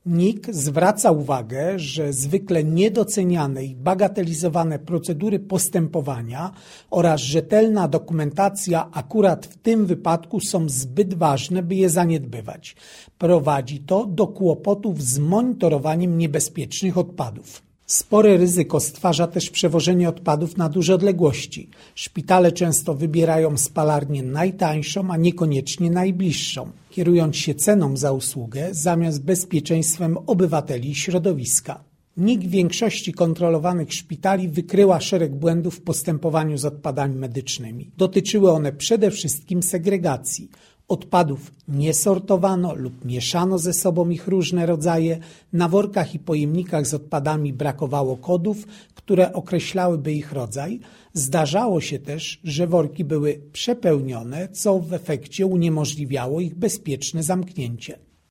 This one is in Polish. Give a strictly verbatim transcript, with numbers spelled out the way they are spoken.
N I K zwraca uwagę, że zwykle niedoceniane i bagatelizowane procedury postępowania oraz rzetelna dokumentacja akurat w tym wypadku są zbyt ważne, by je zaniedbywać. Prowadzi to do kłopotów z monitorowaniem niebezpiecznych odpadów. Spore ryzyko stwarza też przewożenie odpadów na duże odległości. Szpitale często wybierają spalarnię najtańszą, a niekoniecznie najbliższą, kierując się ceną za usługę zamiast bezpieczeństwem obywateli i środowiska. N I K w większości kontrolowanych szpitali wykryła szereg błędów w postępowaniu z odpadami medycznymi. Dotyczyły one przede wszystkim segregacji. Odpadów nie sortowano lub mieszano ze sobą ich różne rodzaje. Na workach i pojemnikach z odpadami brakowało kodów, które określałyby ich rodzaj. Zdarzało się też, że worki były przepełnione, co w efekcie uniemożliwiało ich bezpieczne zamknięcie.